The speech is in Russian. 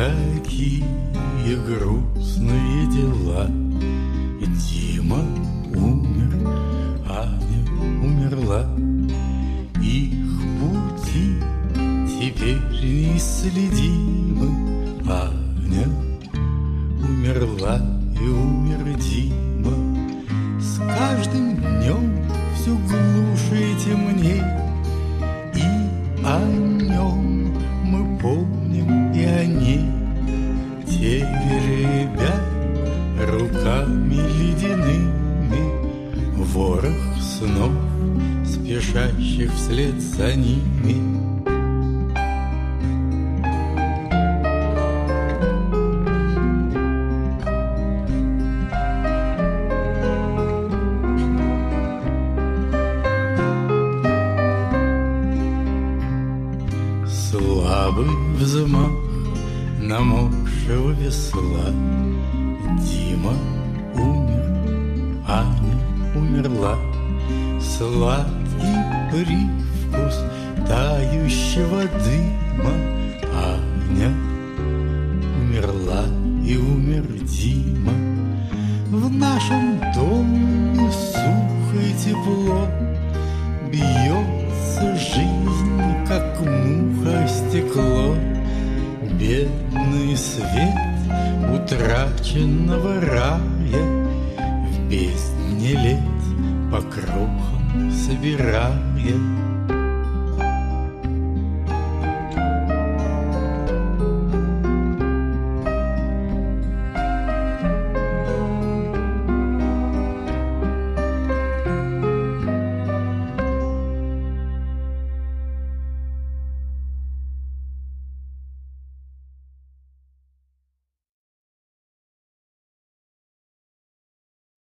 Какие грустные дела. Дима умер, Аня умерла. Их пути теперь неисследимы. Аня умерла и умер Дима. С каждым днем все глуше и темней, и о нем мы помним, и о ней. Теребя руками ледяными ворох снов, спешащих вслед за ними. Слабый взмах намокшего весла. Дима умер, Аня умерла. Сладкий привкус тающего дыма. Аня умерла и умер Дима. В нашем доме сухо и тепло, бьется жизнь, как муха о стекло. Бедный свет утраченного рая в бездне лет по крохам собирая.